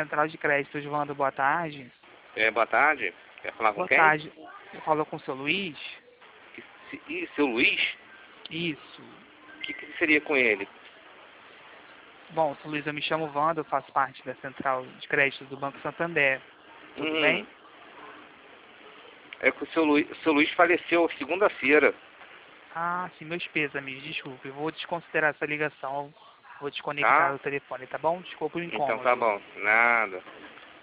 Central de Créditos, Wanda, boa tarde. Boa tarde. Quer falar com Boa quem? tarde. Eu falo com o seu Luiz? E seu Luiz? Isso. O que seria com ele? Bom, seu Luiz, eu me chamo Wanda, eu faço parte da Central de Créditos do Banco Santander. Tudo bem? É que o seu Luiz faleceu segunda-feira. Ah, sim, meus pêsames, desculpe. Eu vou desconsiderar essa ligação. Vou desconectar Tá? o telefone, tá bom? Desculpa o Então incômodo. tá bom. Nada.